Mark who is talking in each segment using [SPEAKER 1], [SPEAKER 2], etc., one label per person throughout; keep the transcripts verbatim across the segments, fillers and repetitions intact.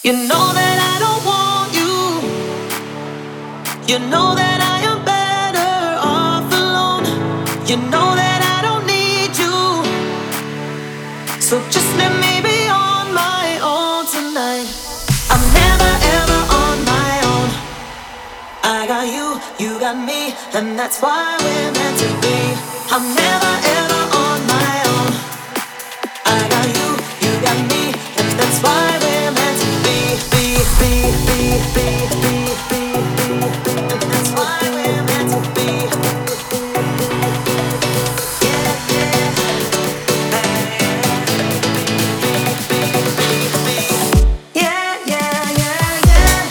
[SPEAKER 1] You know that I don't want you. You know that I am better off alone. You know that I don't need you. So just let me be on my own tonight. I'm never ever on my own. I got you, you got me, and that's why we're meant to be. I'm never ever on my own. I got you, you got me, and that's why we're meant to be. Be, be, be, be, be, be, be, be. And that's why we're meant to be. Yeah, yeah. Yeah, yeah, yeah, yeah.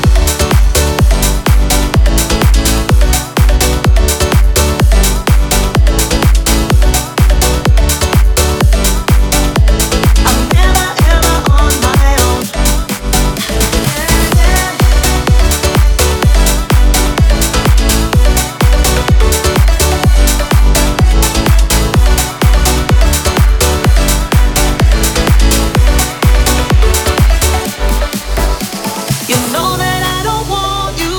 [SPEAKER 1] I'm never ever on my own. Yeah, yeah. You know that I don't want you.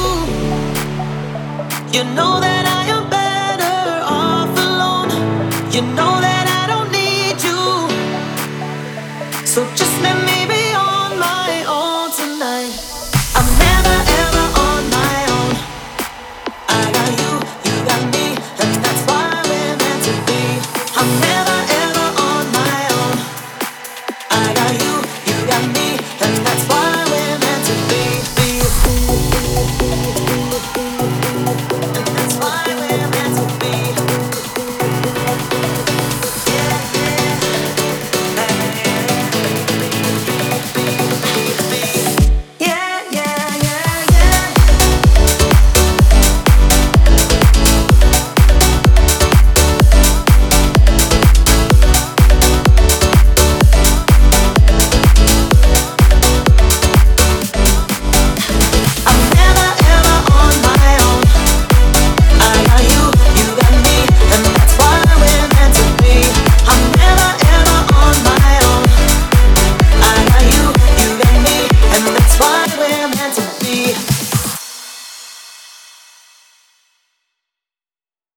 [SPEAKER 1] You know that I am better off alone. You know